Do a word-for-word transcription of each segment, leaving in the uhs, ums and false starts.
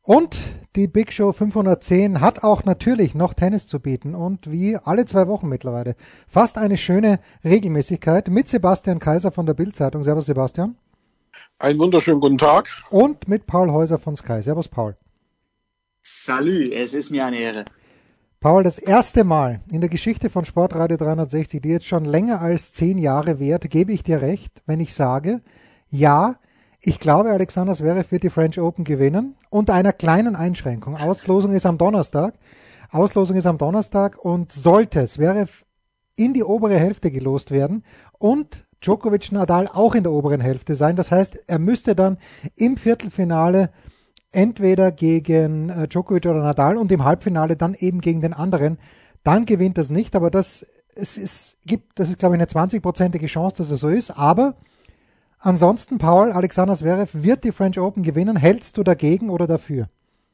Und die Big Show fünfhundertzehn hat auch natürlich noch Tennis zu bieten und wie alle zwei Wochen mittlerweile fast eine schöne Regelmäßigkeit mit Sebastian Kaiser von der Bild-Zeitung. Servus Sebastian. Einen wunderschönen guten Tag. Und mit Paul Häuser von Sky. Servus Paul. Salü, es ist mir eine Ehre. Paul, das erste Mal in der Geschichte von Sportradio dreihundertsechzig, die jetzt schon länger als zehn Jahre währt, gebe ich dir recht, wenn ich sage, ja, ich glaube, Alexander Zverev wird die French Open gewinnen, unter einer kleinen Einschränkung. Auslosung ist am Donnerstag. Auslosung ist am Donnerstag und sollte Zverev in die obere Hälfte gelost werden und Djokovic Nadal auch in der oberen Hälfte sein. Das heißt, er müsste dann im Viertelfinale entweder gegen äh, Djokovic oder Nadal und im Halbfinale dann eben gegen den anderen. Dann gewinnt das nicht, aber das, es ist, gibt, das ist, glaube ich, eine zwanzigprozentige Chance, dass es so ist. Aber ansonsten, Paul, Alexander Zverev wird die French Open gewinnen. Hältst du dagegen oder dafür?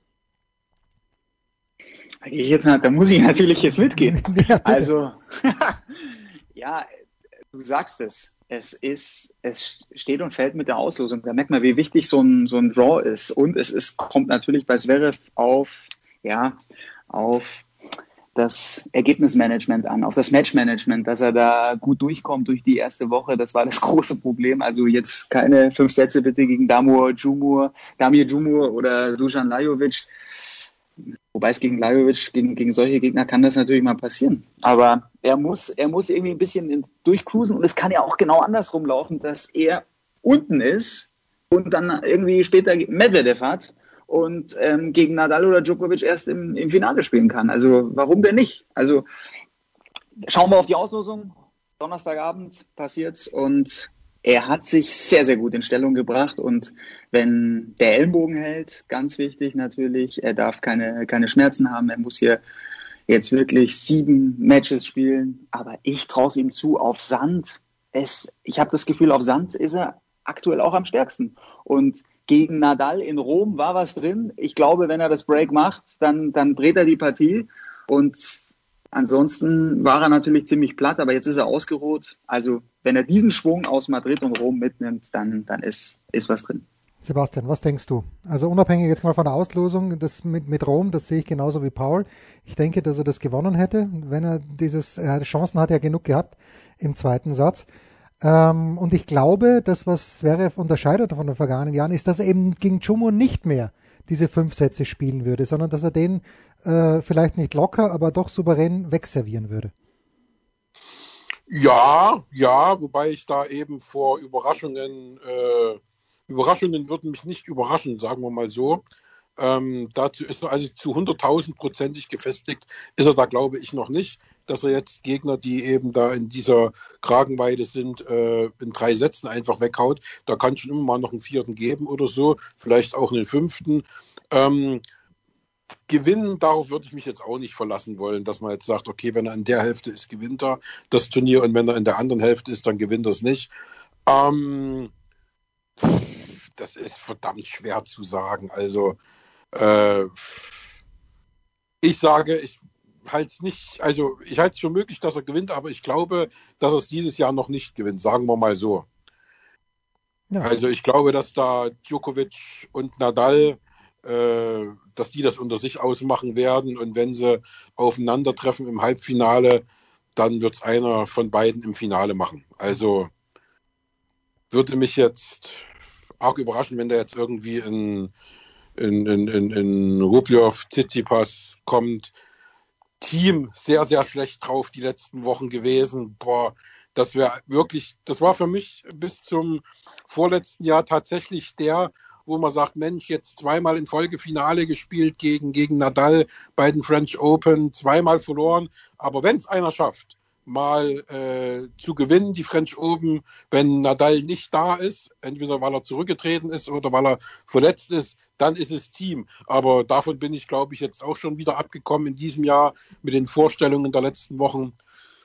Da, gehe ich jetzt, da muss ich natürlich jetzt mitgehen. Ja, also, ja, du sagst es. Es ist, es steht und fällt mit der Auslosung. Da merkt man, wie wichtig so ein, so ein Draw ist. Und es ist, kommt natürlich bei Zverev auf, ja, auf das Ergebnismanagement an, auf das Matchmanagement, dass er da gut durchkommt durch die erste Woche. Das war das große Problem. Also jetzt keine fünf Sätze bitte gegen Damir Džumhur, Damir Džumhur oder Dusan Lajovic. Wobei es gegen Lajovic, gegen, gegen solche Gegner kann das natürlich mal passieren. Aber er muss, er muss irgendwie ein bisschen durchcruisen und es kann ja auch genau andersrum laufen, dass er unten ist und dann irgendwie später Medvedev hat und ähm, gegen Nadal oder Djokovic erst im, im Finale spielen kann. Also warum denn nicht? Also schauen wir auf die Auslosung. Donnerstagabend passiert's und er hat sich sehr, sehr gut in Stellung gebracht und wenn der Ellenbogen hält, ganz wichtig natürlich, er darf keine, keine Schmerzen haben, er muss hier jetzt wirklich sieben Matches spielen, aber ich traue es ihm zu, auf Sand, es, ich habe das Gefühl, auf Sand ist er aktuell auch am stärksten und gegen Nadal in Rom war was drin, ich glaube, wenn er das Break macht, dann, dann dreht er die Partie und ansonsten war er natürlich ziemlich platt, aber jetzt ist er ausgeruht. Also wenn er diesen Schwung aus Madrid und Rom mitnimmt, dann, dann ist, ist was drin. Sebastian, was denkst du? Also unabhängig jetzt mal von der Auslosung, das mit, mit Rom, das sehe ich genauso wie Paul. Ich denke, dass er das gewonnen hätte, wenn er dieses, er hatte Chancen hat er genug gehabt im zweiten Satz. Ähm, und ich glaube, das, was Zverev unterscheidet von den vergangenen Jahren, ist, dass er eben gegen Džumhur nicht mehr diese fünf Sätze spielen würde, sondern dass er den äh, vielleicht nicht locker, aber doch souverän wegservieren würde. Ja, ja, wobei ich da eben vor Überraschungen, äh, Überraschungen würden mich nicht überraschen, sagen wir mal so. Ähm, dazu ist er also zu hunderttausendprozentig gefestigt, ist er da, glaube ich, noch nicht, dass er jetzt Gegner, die eben da in dieser Kragenweite sind, äh, in drei Sätzen einfach weghaut. Da kann es schon immer mal noch einen vierten geben oder so, vielleicht auch einen fünften. Ähm, gewinnen, darauf würde ich mich jetzt auch nicht verlassen wollen, dass man jetzt sagt, okay, wenn er in der Hälfte ist, gewinnt er das Turnier und wenn er in der anderen Hälfte ist, dann gewinnt er es nicht. Ähm, das ist verdammt schwer zu sagen. Also äh, ich sage, ich halte es nicht, also ich halte es für möglich, dass er gewinnt, aber ich glaube, dass er es dieses Jahr noch nicht gewinnt, sagen wir mal so. Ja. Also ich glaube, dass da Djokovic und Nadal, äh, dass die das unter sich ausmachen werden und wenn sie aufeinandertreffen im Halbfinale, dann wird es einer von beiden im Finale machen. Also würde mich jetzt auch überraschen, wenn der jetzt irgendwie in, in, in, in, in Rublev, Tsitsipas kommt. Team sehr, sehr schlecht drauf die letzten Wochen gewesen. Boah, das wäre wirklich, das war für mich bis zum vorletzten Jahr tatsächlich der, wo man sagt, Mensch, jetzt zweimal in Folge Finale gespielt gegen, gegen Nadal bei den French Open, zweimal verloren. Aber wenn es einer schafft, mal äh, zu gewinnen, die French Open, wenn Nadal nicht da ist, entweder weil er zurückgetreten ist oder weil er verletzt ist, dann ist es Team. Aber davon bin ich, glaube ich, jetzt auch schon wieder abgekommen in diesem Jahr mit den Vorstellungen der letzten Wochen.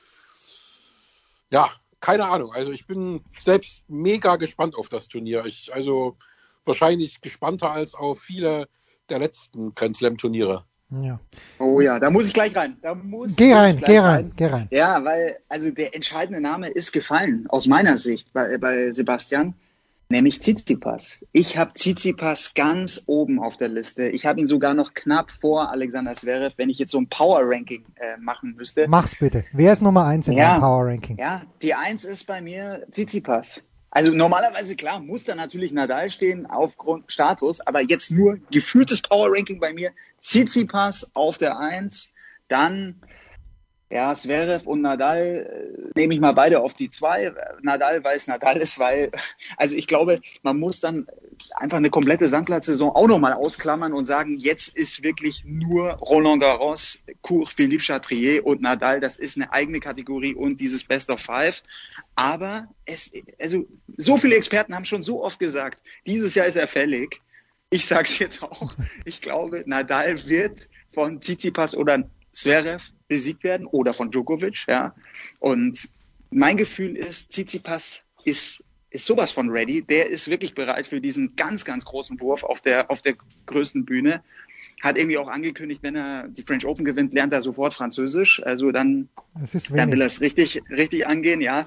Ja, keine Ahnung. Also ich bin selbst mega gespannt auf das Turnier. Ich, also wahrscheinlich gespannter als auf viele der letzten Grand Slam Turniere. Ja. Oh ja, da muss ich gleich rein. Da muss geh rein, geh rein, rein, geh rein. Ja, weil also der entscheidende Name ist gefallen, aus meiner Sicht, bei, bei Sebastian. Nämlich Tsitsipas. Ich habe Tsitsipas ganz oben auf der Liste. Ich habe ihn sogar noch knapp vor Alexander Zverev, wenn ich jetzt so ein Power-Ranking äh, machen müsste. Mach's bitte. Wer ist Nummer eins in ja, deinem Power-Ranking? Ja, die eins ist bei mir Tsitsipas. Also normalerweise, klar, muss da natürlich Nadal stehen aufgrund Status, aber jetzt nur geführtes Power-Ranking bei mir. Tsitsipas auf der eins, dann... Ja, Zverev und Nadal äh, nehme ich mal beide auf die zwei. Nadal, weil es Nadal ist, weil, also ich glaube, man muss dann einfach eine komplette Sandplatzsaison auch nochmal ausklammern und sagen, jetzt ist wirklich nur Roland Garros, Cour, Philippe Chatrier und Nadal, das ist eine eigene Kategorie und dieses Best of Five. Aber es, also so viele Experten haben schon so oft gesagt, dieses Jahr ist er fällig. Ich sage es jetzt auch. Ich glaube, Nadal wird von Tsitsipas oder Zverev besiegt werden oder von Djokovic, ja. Und mein Gefühl ist, Tsitsipas ist, ist sowas von ready. Der ist wirklich bereit für diesen ganz, ganz großen Wurf auf der, auf der größten Bühne. Hat irgendwie auch angekündigt, wenn er die French Open gewinnt, lernt er sofort Französisch. Also dann, dann will er es richtig, richtig angehen, ja.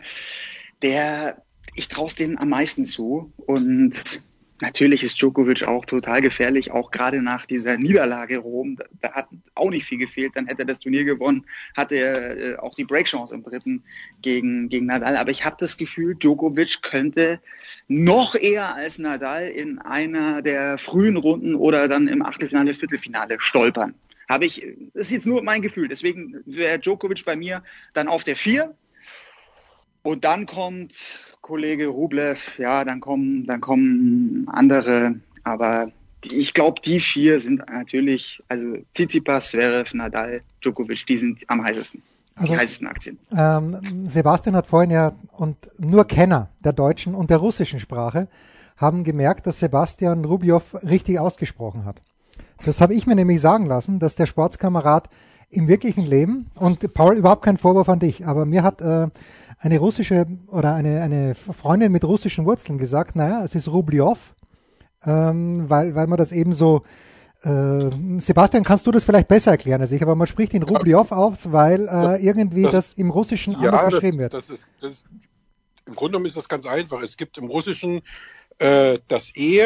Der, ich traue es denen am meisten zu. Und natürlich ist Djokovic auch total gefährlich, auch gerade nach dieser Niederlage Rom. Da, da hat auch nicht viel gefehlt, dann hätte er das Turnier gewonnen, hatte er äh, auch die Breakchance im dritten gegen, gegen Nadal. Aber ich habe das Gefühl, Djokovic könnte noch eher als Nadal in einer der frühen Runden oder dann im Achtelfinale, Viertelfinale stolpern. Habe ich, das ist jetzt nur mein Gefühl. Deswegen wäre Djokovic bei mir dann auf der vier. Und dann kommt Kollege Rublev, ja, dann kommen, dann kommen andere, aber ich glaube, die vier sind natürlich, also Tsitsipas, Zverev, Nadal, Djokovic, die sind am heißesten, also, die heißesten Aktien. Ähm, Sebastian hat vorhin ja, und nur Kenner der deutschen und der russischen Sprache haben gemerkt, dass Sebastian Rublev richtig ausgesprochen hat. Das habe ich mir nämlich sagen lassen, dass der Sportskamerad im wirklichen Leben, und Paul, überhaupt kein Vorwurf an dich, aber mir hat äh, eine russische oder eine, eine Freundin mit russischen Wurzeln gesagt, naja, es ist Rublev, ähm, weil, weil man das eben so, äh, Sebastian, kannst du das vielleicht besser erklären als ich, aber man spricht ihn Rublev auf, weil äh, irgendwie das, das im Russischen ja, anders geschrieben wird. Das ist, das ist, im Grunde genommen ist das ganz einfach. Es gibt im Russischen äh, das E,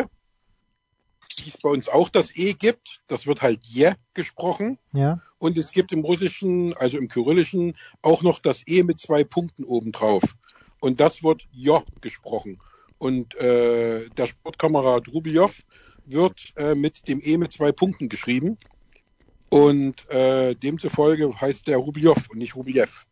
wie es bei uns auch das E gibt, das wird halt Je gesprochen. Ja. Und es gibt im Russischen, also im Kyrillischen, auch noch das E mit zwei Punkten obendrauf. Und das wird Jo gesprochen. Und äh, der Sportkamerad Rublev wird äh, mit dem E mit zwei Punkten geschrieben. Und äh, demzufolge heißt der Rublev und nicht Rublev.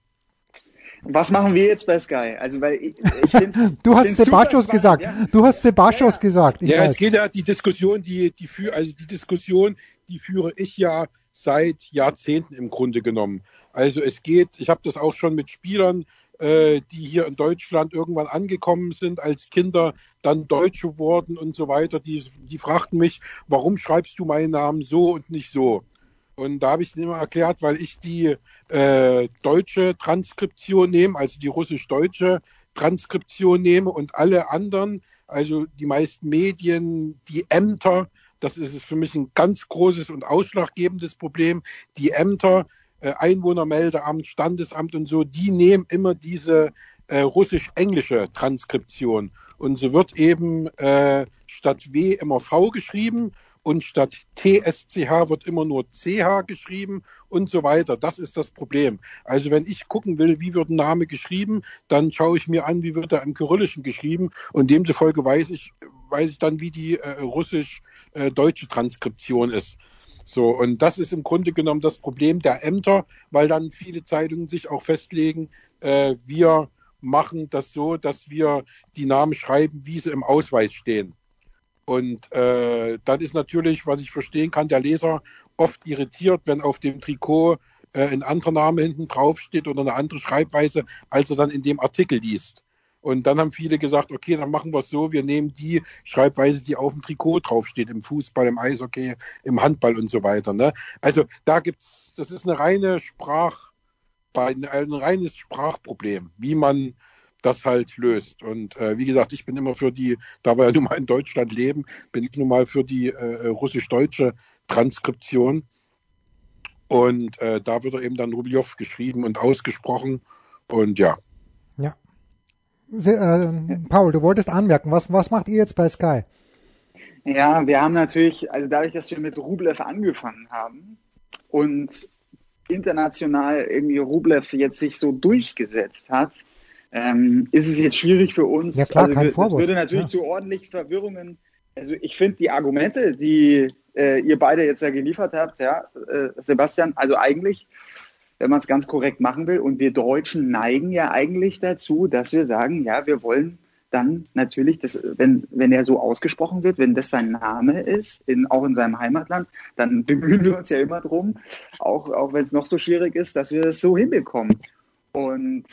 Was machen wir jetzt bei Sky? Also, weil ich, ich finde, du hast Sebastos gesagt. Ja. Du hast Sebastos ja, gesagt. Ich ja, weiß. Es geht ja die Diskussion, die die für also die Diskussion, die führe ich ja seit Jahrzehnten im Grunde genommen. Also es geht, ich habe das auch schon mit Spielern, äh, die hier in Deutschland irgendwann angekommen sind als Kinder, dann Deutsche wurden und so weiter. Die die fragten mich, warum schreibst du meinen Namen so und nicht so? Und da habe ich es immer erklärt, weil ich die äh, deutsche Transkription nehme, also die russisch-deutsche Transkription nehme und alle anderen, also die meisten Medien, die Ämter, das ist für mich ein ganz großes und ausschlaggebendes Problem, die Ämter, äh, Einwohnermeldeamt, Standesamt und so, die nehmen immer diese äh, russisch-englische Transkription. Und so wird eben äh, statt W immer V geschrieben. Und statt T S C H wird immer nur C H geschrieben und so weiter. Das ist das Problem. Also wenn ich gucken will, wie wird ein Name geschrieben, dann schaue ich mir an, wie wird er im Kyrillischen geschrieben. Und demzufolge weiß ich, weiß ich dann, wie die äh, russisch-deutsche äh, Transkription ist. So, und das ist im Grunde genommen das Problem der Ämter, weil dann viele Zeitungen sich auch festlegen, äh, wir machen das so, dass wir die Namen schreiben, wie sie im Ausweis stehen. Und äh, dann ist natürlich, was ich verstehen kann, der Leser oft irritiert, wenn auf dem Trikot äh, ein anderer Name hinten drauf steht oder eine andere Schreibweise, als er dann in dem Artikel liest. Und dann haben viele gesagt, okay, dann machen wir es so, wir nehmen die Schreibweise, die auf dem Trikot draufsteht, im Fußball, im Eishockey, im Handball und so weiter. Ne? Also da gibt's, das ist eine reine Sprach, ein reines Sprachproblem, wie man das halt löst. Und äh, wie gesagt, ich bin immer für die, da wir ja nun mal in Deutschland leben, bin ich nun mal für die äh, russisch-deutsche Transkription. Und äh, da wird er eben dann Rublev geschrieben und ausgesprochen. Und ja. Ja. äh, Paul, du wolltest anmerken, was, was macht ihr jetzt bei Sky? Ja, wir haben natürlich, also dadurch, dass wir mit Rublev angefangen haben und international irgendwie Rublev jetzt sich so durchgesetzt hat, ähm, ist es jetzt schwierig für uns. Ja klar, also kein wir, Vorwurf. Das würde natürlich ja. zu ordentlichen Verwirrungen, also ich finde die Argumente, die äh, ihr beide jetzt ja geliefert habt, ja, äh, Sebastian, also eigentlich, wenn man es ganz korrekt machen will, und wir Deutschen neigen ja eigentlich dazu, dass wir sagen, ja, wir wollen dann natürlich, das, wenn, wenn er so ausgesprochen wird, wenn das sein Name ist, in, auch in seinem Heimatland, dann bemühen wir uns ja immer drum, auch, auch wenn es noch so schwierig ist, dass wir das so hinbekommen. Und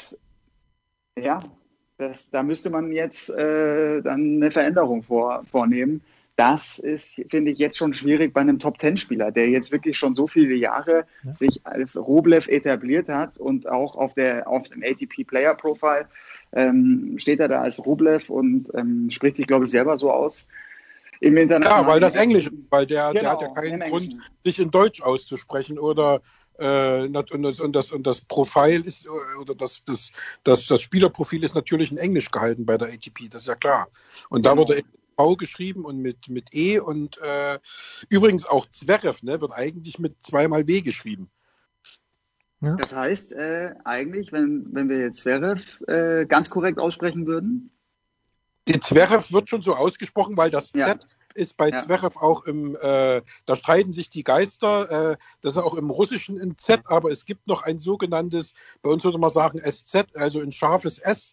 ja, das, da müsste man jetzt äh, dann eine Veränderung vor, vornehmen. Das ist, finde ich, jetzt schon schwierig bei einem Top-Ten-Spieler, der jetzt wirklich schon so viele Jahre ja. sich als Rublev etabliert hat und auch auf, der, auf dem A T P-Player-Profile ähm, steht er da als Rublev und ähm, spricht sich, glaube ich, selber so aus. Im ja, weil das Englisch, weil der, genau, der hat ja keinen Grund, sich in Deutsch auszusprechen oder äh, und, das, und, das, und das Profil ist, oder das, das, das, das Spielerprofil ist natürlich in Englisch gehalten bei der A T P, das ist ja klar. Und da genau. wurde V geschrieben und mit, mit E und äh, übrigens auch Zverev, ne, wird eigentlich mit zweimal W geschrieben. Ja. Das heißt, äh, eigentlich, wenn, wenn wir jetzt Zverev äh, ganz korrekt aussprechen würden? Die Zverev wird schon so ausgesprochen, weil das ja. Z ist bei ja. Zverev auch im, äh, da streiten sich die Geister, äh, das ist auch im Russischen ein Z, aber es gibt noch ein sogenanntes, bei uns würde man sagen S Z, also ein scharfes S.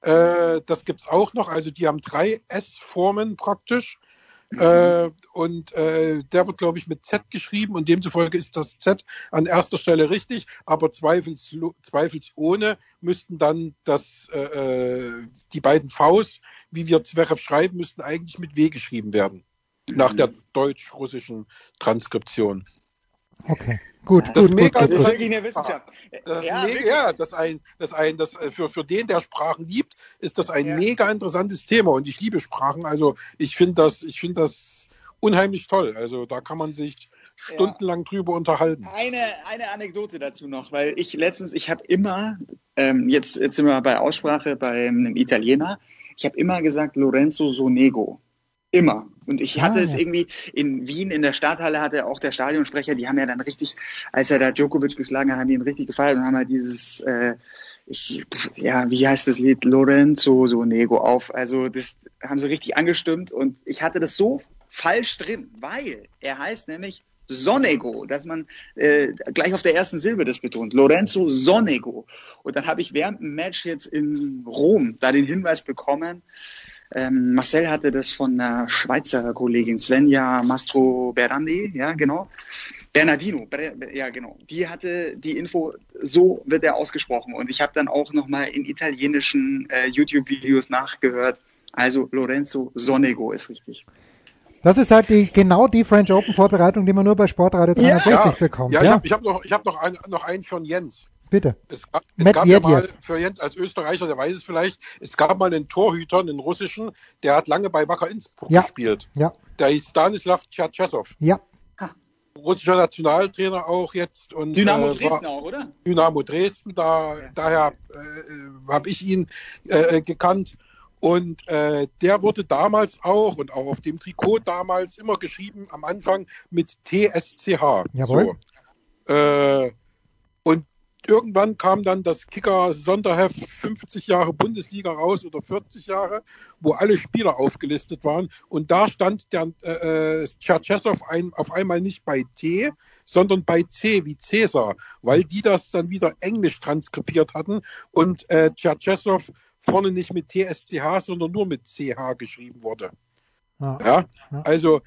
Äh, das gibt es auch noch, also die haben drei S-Formen praktisch mhm. äh, und äh, der wird, glaube ich, mit Z geschrieben und demzufolge ist das Z an erster Stelle richtig, aber zweifels, zweifelsohne müssten dann das, äh, die beiden Vs, wie wir Zverev schreiben, müssten eigentlich mit W geschrieben werden, mhm. nach der deutsch-russischen Transkription. Okay. Gut, das gut, ist mega gut, das ist wirklich eine Wissenschaft. Das ja, mega, ja, das ein, das ein, das für für den, der Sprachen liebt, ist das ein ja. mega interessantes Thema und ich liebe Sprachen. Also ich finde das, ich finde das unheimlich toll. Also da kann man sich stundenlang ja. drüber unterhalten. Eine eine Anekdote dazu noch, weil ich letztens, ich habe immer ähm, jetzt jetzt sind wir bei Aussprache bei einem Italiener. Ich habe immer gesagt Lorenzo Sonego. Immer. Und ich hatte ah, es ja. irgendwie in Wien, in der Stadthalle hatte auch der Stadionsprecher, die haben ja dann richtig, als er da Djokovic geschlagen hat, haben die ihn richtig gefeiert und haben halt dieses, äh, ich, ja, wie heißt das Lied? Lorenzo Sonego auf. Also das haben sie richtig angestimmt und ich hatte das so falsch drin, weil er heißt nämlich Sonego, dass man äh, gleich auf der ersten Silbe das betont. Lorenzo Sonego. Und dann habe ich während dem Match jetzt in Rom da den Hinweis bekommen, Ähm, Marcel hatte das von einer Schweizer Kollegin, Svenja Mastro Berandi, ja genau, Bernardino, Ber, ja genau, die hatte die Info, so wird er ausgesprochen und ich habe dann auch nochmal in italienischen äh, YouTube-Videos nachgehört, also Lorenzo Sonego ist richtig. Das ist halt die, genau die French Open Vorbereitung, die man nur bei Sportradio dreihundertsechzig ja, bekommt. Ja, ja? ich habe hab noch, ich hab noch, ein, noch einen von Jens. Bitte. Es, es gab ja mal für Jens als Österreicher, der weiß es vielleicht, es gab mal einen Torhüter, einen russischen, der hat lange bei Wacker Innsbruck ja. gespielt. Ja. Der hieß Stanislav Tschatschesow. Ja. Russischer Nationaltrainer auch jetzt. Und, Dynamo äh, Dresden auch, oder? Dynamo Dresden, da, ja. daher äh, habe ich ihn äh, gekannt. Und äh, der wurde damals auch und auch auf dem Trikot damals immer geschrieben, am Anfang mit T S C H. Jawohl. So. Äh, und irgendwann kam dann das Kicker-Sonderheft fünfzig Jahre Bundesliga raus oder vierzig Jahre, wo alle Spieler aufgelistet waren. Und da stand der äh, Tschatschesow ein, auf einmal nicht bei T, sondern bei C wie Cäsar, weil die das dann wieder englisch transkribiert hatten und äh, Tschatschesow vorne nicht mit T S C H, sondern nur mit C H geschrieben wurde. Ja, ja? ja. Also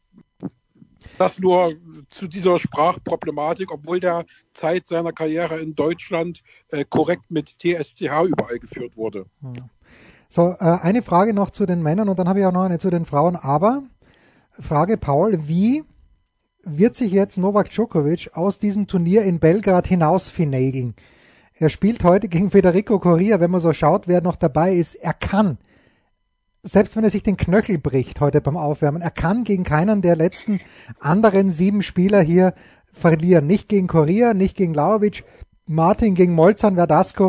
das nur zu dieser Sprachproblematik, obwohl der Zeit seiner Karriere in Deutschland äh, korrekt mit T S C H überall geführt wurde. So, äh, eine Frage noch zu den Männern und dann habe ich auch noch eine zu den Frauen. Aber, Frage Paul, wie wird sich jetzt Novak Djokovic aus diesem Turnier in Belgrad hinaus finageln? Er spielt heute gegen Federico Coria, wenn man so schaut, wer noch dabei ist, er kann. Selbst wenn er sich den Knöchel bricht heute beim Aufwärmen, er kann gegen keinen der letzten anderen sieben Spieler hier verlieren. Nicht gegen Coria, nicht gegen Lajovic, Martin gegen Molzan, Verdasco.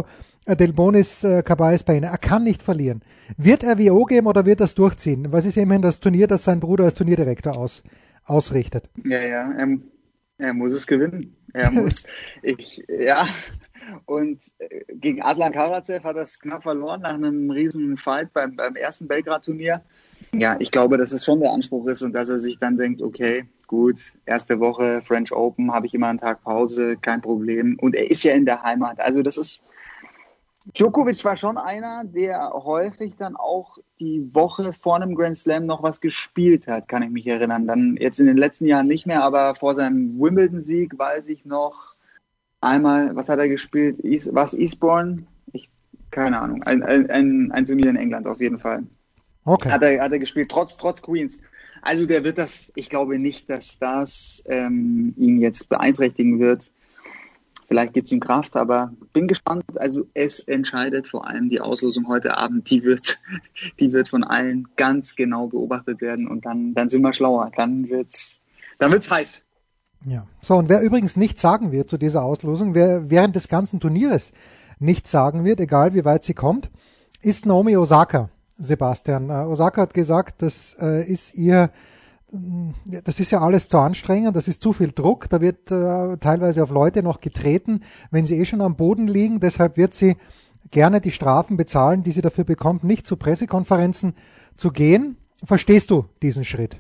Delbonis äh, Caballés Baena. Er kann nicht verlieren. Wird er W O geben oder wird er es durchziehen? Was ist immerhin das Turnier, das sein Bruder als Turnierdirektor aus, ausrichtet? Ja, ja, er, er muss es gewinnen. Er muss. ich, ja. Und gegen Aslan Karatsev hat er es knapp verloren nach einem riesen Fight beim, beim ersten Belgrad-Turnier. Ja, ich glaube, dass es schon der Anspruch ist und dass er sich dann denkt, okay, gut, erste Woche French Open, habe ich immer einen Tag Pause, kein Problem. Und er ist ja in der Heimat. Also das ist, Djokovic war schon einer, der häufig dann auch die Woche vor einem Grand Slam noch was gespielt hat, kann ich mich erinnern. Dann jetzt in den letzten Jahren nicht mehr, aber vor seinem Wimbledon-Sieg weiß ich noch einmal, was hat er gespielt? Was Eastbourne? Ich, keine Ahnung. Ein, ein, ein Turnier in England auf jeden Fall. Okay. Hat er, hat er gespielt, trotz, trotz Queens. Also der wird das, ich glaube nicht, dass das ähm, ihn jetzt beeinträchtigen wird. Vielleicht gibt es ihm Kraft, aber bin gespannt. Also es entscheidet vor allem die Auslosung heute Abend. Die wird, die wird von allen ganz genau beobachtet werden und dann, dann sind wir schlauer. Dann wird's, dann wird's heiß. Ja. So, und wer übrigens nichts sagen wird zu dieser Auslosung, wer während des ganzen Turnieres nichts sagen wird, egal wie weit sie kommt, ist Naomi Osaka, Sebastian. Uh, Osaka hat gesagt, das uh, ist ihr Das ist ja alles zu anstrengend, das ist zu viel Druck, da wird äh, teilweise auf Leute noch getreten, wenn sie eh schon am Boden liegen, deshalb wird sie gerne die Strafen bezahlen, die sie dafür bekommt, nicht zu Pressekonferenzen zu gehen. Verstehst du diesen Schritt?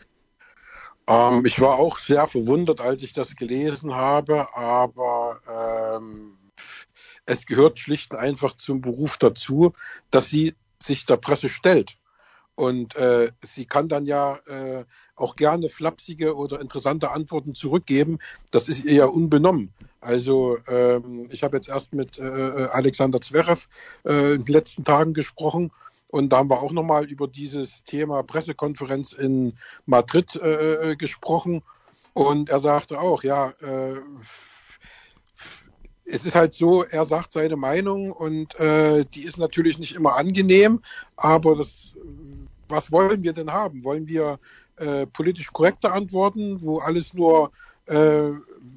Ähm, ich war auch sehr verwundert, als ich das gelesen habe, aber ähm, es gehört schlicht und einfach zum Beruf dazu, dass sie sich der Presse stellt. Und äh, sie kann dann ja äh, auch gerne flapsige oder interessante Antworten zurückgeben. Das ist ihr ja unbenommen. Also ähm, ich habe jetzt erst mit äh, Alexander Zverev äh, in den letzten Tagen gesprochen. Und da haben wir auch nochmal über dieses Thema Pressekonferenz in Madrid äh, gesprochen. Und er sagte auch, ja, äh, es ist halt so, er sagt seine Meinung und äh, die ist natürlich nicht immer angenehm, aber das, was wollen wir denn haben? Wollen wir äh, politisch korrekte Antworten, wo alles nur, äh,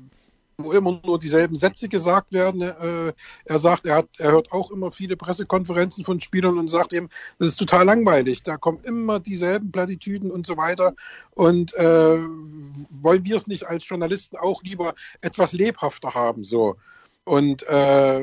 wo immer nur dieselben Sätze gesagt werden? Äh, er sagt, er hat, er hört auch immer viele Pressekonferenzen von Spielern und sagt eben, das ist total langweilig, da kommen immer dieselben Plattitüden und so weiter. Und äh, wollen wir es nicht als Journalisten auch lieber etwas lebhafter haben, so? Und äh,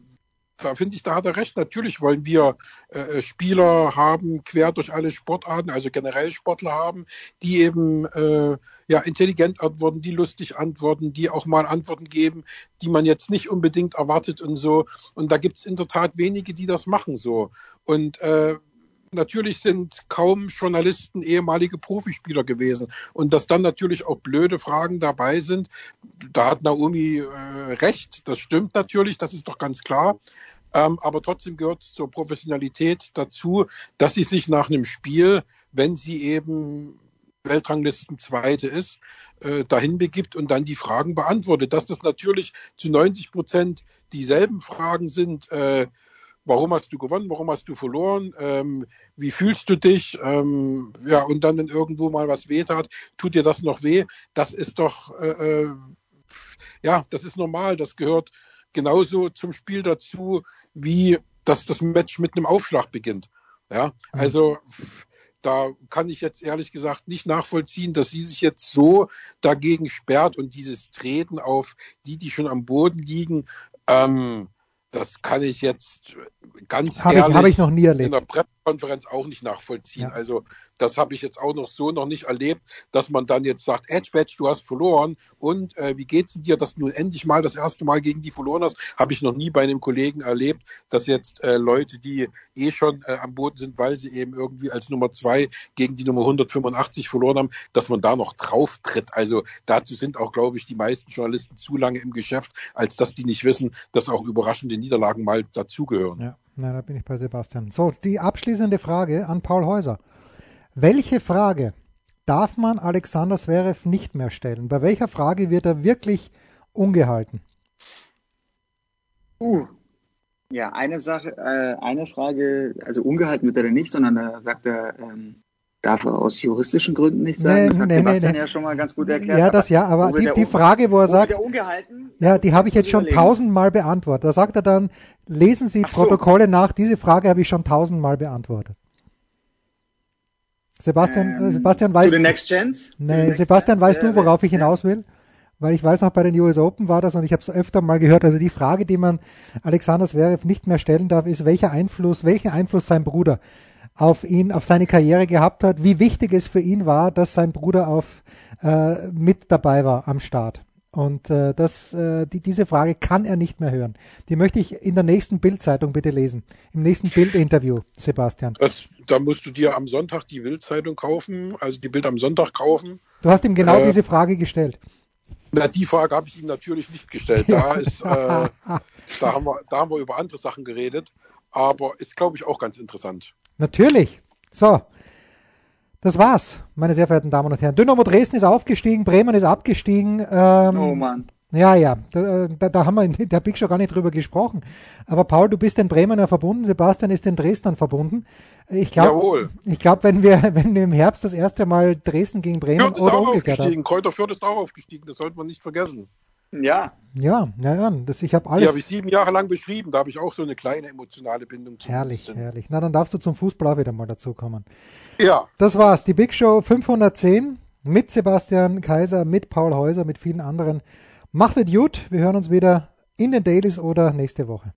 da finde ich, da hat er recht. Natürlich wollen wir äh, Spieler haben, quer durch alle Sportarten, also generell Sportler haben, die eben äh, ja, intelligent antworten, die lustig antworten, die auch mal Antworten geben, die man jetzt nicht unbedingt erwartet und so. Und da gibt es in der Tat wenige, die das machen so. Und äh, natürlich sind kaum Journalisten ehemalige Profispieler gewesen. Und dass dann natürlich auch blöde Fragen dabei sind, da hat Naomi äh, recht, das stimmt natürlich, das ist doch ganz klar. Ähm, aber trotzdem gehört zur Professionalität dazu, dass sie sich nach einem Spiel, wenn sie eben Weltranglisten Zweite ist, äh, dahin begibt und dann die Fragen beantwortet. Dass das natürlich zu neunzig Prozent dieselben Fragen sind, äh, warum hast du gewonnen, warum hast du verloren, ähm, wie fühlst du dich, ähm, ja, und dann, wenn irgendwo mal was weh tat, tut dir das noch weh, das ist doch, äh, ja, das ist normal, das gehört genauso zum Spiel dazu, wie dass das Match mit einem Aufschlag beginnt, ja, also da kann ich jetzt ehrlich gesagt nicht nachvollziehen, dass sie sich jetzt so dagegen sperrt und dieses Treten auf die, die schon am Boden liegen, ähm, das kann ich jetzt ganz hab ehrlich ich, hab ich noch nie erlebt. in der Pressekonferenz auch nicht nachvollziehen. Ja. Also das habe ich jetzt auch noch so noch nicht erlebt, dass man dann jetzt sagt, Edge Badge, du hast verloren und äh, wie geht's denn dir, dass du endlich mal das erste Mal gegen die verloren hast? Habe ich noch nie bei einem Kollegen erlebt, dass jetzt äh, Leute, die eh schon äh, am Boden sind, weil sie eben irgendwie als Nummer zwei gegen die Nummer hundertfünfundachtzig verloren haben, dass man da noch drauf tritt. Also dazu sind auch, glaube ich, die meisten Journalisten zu lange im Geschäft, als dass die nicht wissen, dass auch überraschende Niederlagen mal dazugehören. Ja, na, da bin ich bei Sebastian. So, die abschließende Frage an Paul Häuser. Welche Frage darf man Alexander Zverev nicht mehr stellen? Bei welcher Frage wird er wirklich ungehalten? Uh, ja, eine Sache, äh, eine Frage, also ungehalten wird er nicht, sondern da sagt er, ähm, darf er aus juristischen Gründen nicht sagen. Nee, das hat nee, Sebastian nee, ja schon mal ganz gut erklärt. Ja, das ja, aber die, die Frage, wo er sagt, ungehalten, ja, die habe ich jetzt schon tausendmal beantwortet. Da sagt er dann, lesen Sie Ach so. Protokolle nach, diese Frage habe ich schon tausendmal beantwortet. Sebastian, ähm, Sebastian weiß... Zu den Next Gens? Nee, Next Sebastian, Gens, weißt du, worauf ich hinaus will? Weil ich weiß noch, bei den U S Open war das und ich habe es öfter mal gehört, also die Frage, die man Alexander Zverev nicht mehr stellen darf, ist, welcher Einfluss, welchen Einfluss sein Bruder auf ihn, auf seine Karriere gehabt hat, wie wichtig es für ihn war, dass sein Bruder auf, äh, mit dabei war am Start. Und äh, das, äh, die, diese Frage kann er nicht mehr hören. Die möchte ich in der nächsten Bild-Zeitung bitte lesen. Im nächsten Bild-Interview, Sebastian. Das, da musst du dir am Sonntag die Bild-Zeitung kaufen, also die Bild am Sonntag kaufen. Du hast ihm genau äh, diese Frage gestellt. Na, die Frage habe ich ihm natürlich nicht gestellt. Da, ist, äh, da, haben wir, da haben wir über andere Sachen geredet, aber ist, glaube ich, auch ganz interessant. Natürlich. So, das war's, meine sehr verehrten Damen und Herren. Dynamo Dresden ist aufgestiegen, Bremen ist abgestiegen. Ähm, oh Mann. Ja, ja, da, da, da haben wir in der Big Show gar nicht drüber gesprochen. Aber Paul, du bist den Bremener verbunden, Sebastian ist den Dresdnern verbunden. Ich glaube, ich glaube, wenn wir, wenn wir im Herbst das erste Mal Dresden gegen Bremen Fürth ist oder auch umgekehrt aufgestiegen. haben. Kräuter Fürth ist auch aufgestiegen, das sollte man nicht vergessen. Ja. Ja, ja, ja, das, ich habe alles. Die habe ich sieben Jahre lang beschrieben, da habe ich auch so eine kleine emotionale Bindung zu. Herrlich, Dresden. Herrlich. Na, dann darfst du zum Fußball auch wieder mal dazukommen. Ja. Das war's, die Big Show fünfhundertzehn mit Sebastian Kaiser, mit Paul Häuser, mit vielen anderen. Macht es gut, wir hören uns wieder in den Dailies oder nächste Woche.